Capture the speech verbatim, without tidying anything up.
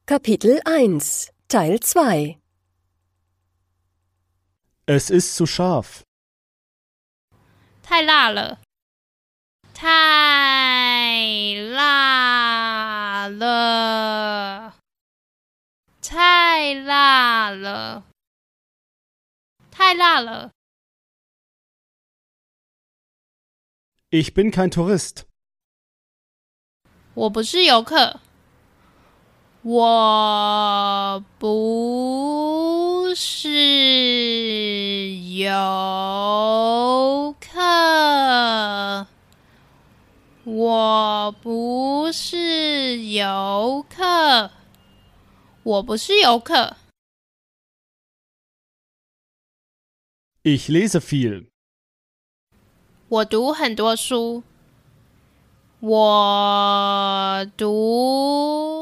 Kapitel eins, Teil zwei. Es ist zu scharf. 太辣了，太辣了，太辣了，太辣了。 Ich bin kein Tourist. 我不是游客，我不是游客，我不是游客，我不是游客。 Ich lese viel. 我读很多书，我读